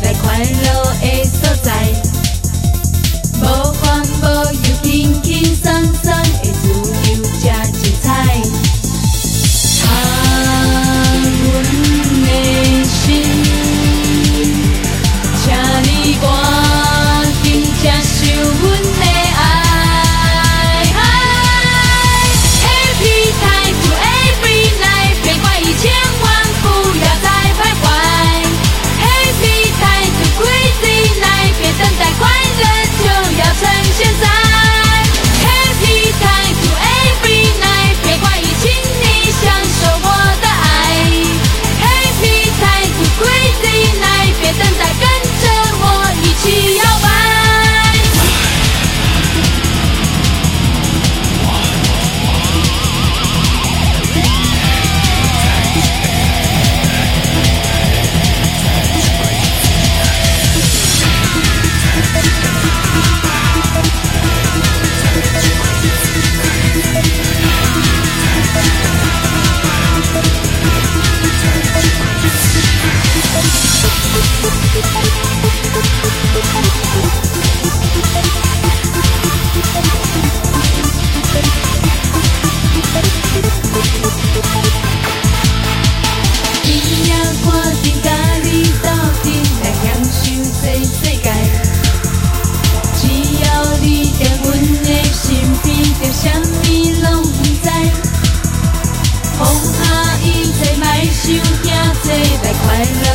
来快乐的所在。无烦无忧，轻轻松松的自由才精彩。阮的心，请你赶紧接受阮的爱。Happy time to every night， 别管伊千万不要再徘徊。Happy time to crazy night， 别等待快乐就要趁现在。Happy time to every night， 别管伊，请你享受我的爱。Happy time to crazy night， 别等待，跟着我一起摇摆。啥物拢不知，风下雨坐，莫想惊济，来快乐。